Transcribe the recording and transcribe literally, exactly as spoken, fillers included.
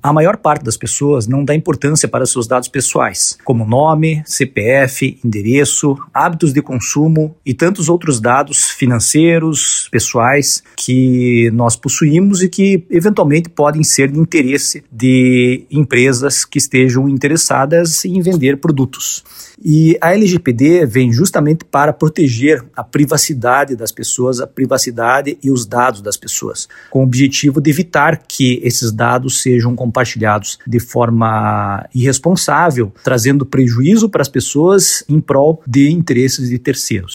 A maior parte das pessoas não dá importância para seus dados pessoais, como nome, C P F, endereço, hábitos de consumo e tantos outros dados financeiros, pessoais que nós possuímos e que eventualmente podem ser de interesse de empresas que estejam interessadas em vender produtos. E a L G P D vem justamente para proteger a privacidade das pessoas, a privacidade e os dados das pessoas, com o objetivo de evitar que esses dados sejam compartilhados de forma irresponsável, trazendo prejuízo para as pessoas em prol de interesses de terceiros.